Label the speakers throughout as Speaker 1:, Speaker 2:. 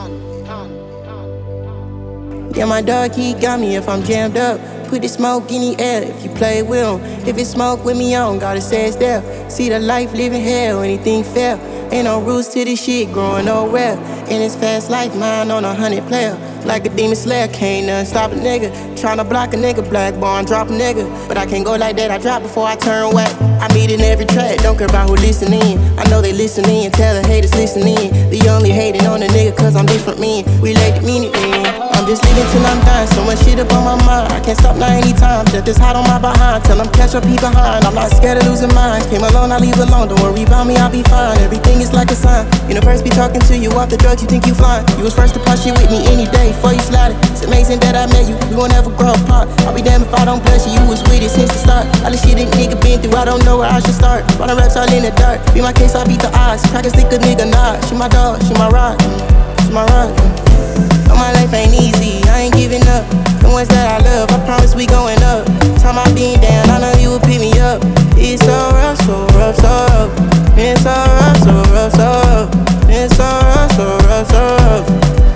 Speaker 1: Yeah, my dog, he got me if I'm jammed up. Put the smoke in the air if you play with him. If it's smoke with me, I don't gotta say it's there. See the life living hell, anything fair. Ain't no rules to this shit, growing nowhere. In this fast life, mine on 100 player. Like a demon slayer, can't nothing stop a nigga. Tryna block a nigga, black barn, drop a nigga. But I can't go like that, I drop before I turn whack. I meet in every track, don't care about who listening. I know they listening, tell the haters listening. They only hating on a nigga cause I'm different mean. We like the meaning, I'm just living till I'm dying, so much shit up on my mind. I can't stop now anytime, just this hot on my behind. Tell them catch up, he behind, I'm not scared of losing mine. Came alone, I leave alone, don't worry about me, I'll be fine. Everything is like a sign, universe be talking to you off the drugs, you think you flying. You was first to punch shit with me any day, before you slided. It's amazing that I met you, we won't ever grow apart. I'll be damned if I don't bless you, you was with it since the start. All the shit a nigga been through, I don't know where I should start. Running raps all in the dark, be my case, I beat the odds. Crack a stick a nigga, nah, she my dog, she my ride, she my ride. No, my life ain't easy, I ain't giving up. The ones that I love, I promise we going up. Time I been down, I know you would pick me up. It's so rough, so rough, so rough. It's so rough, so rough, so rough. It's so rough, so rough, so rough.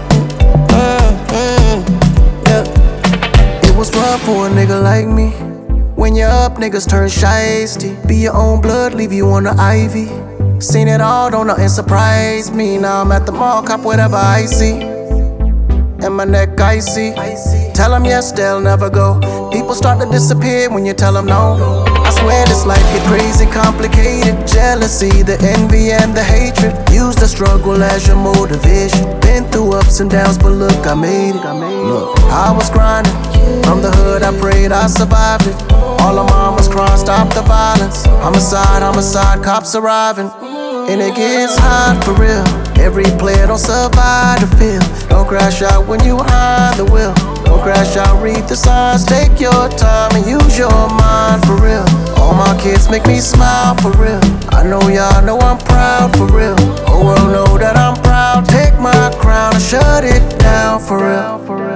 Speaker 2: Yeah. It was rough for a nigga like me. When you're up, niggas turn shiesty. Be your own blood, leave you on the ivy. Seen it all, don't nothing surprise me. Now I'm at the mall, cop whatever I see. And my neck icy. Tell them yes, they'll never go. People start to disappear when you tell them no. I swear this life get crazy, complicated. Jealousy, the envy and the hatred. Use the struggle as your motivation. Been through ups and downs, but look, I made it. Look, I was grinding. From the hood, I prayed, I survived it. All the mamas crying, stop the violence. Homicide, cops arriving. And it gets hard for real. Every player don't survive the field. Don't crash out when you behind the wheel. Don't crash out, read the signs. Take your time and use your mind for real. All my kids make me smile for real. I know y'all know I'm proud for real. Whole world know that I'm proud. Take my crown and shut it down for real.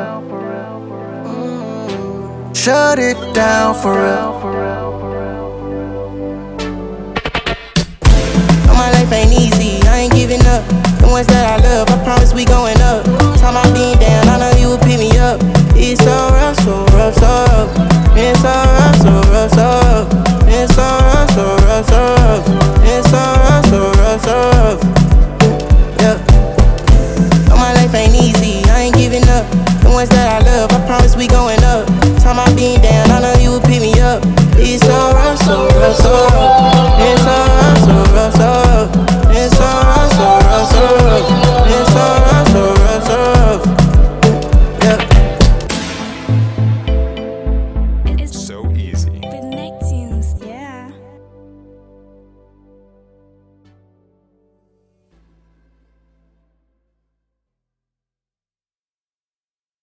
Speaker 2: Shut it down for real.
Speaker 1: My life ain't easy, I ain't giving up. The ones that I love, I promise we going up. Time I been down, I know you would pick me up. It's so rough, so rough, so rough. It's so rough, so rough, so rough. It's so rough, so rough, so rough. It's so rough, so rough, so rough. Yeah. No, my life ain't easy, I ain't giving up. The ones that I love, I promise we going up. Time I been down, I know you would pick me up. It's so rough, so rough, so rough.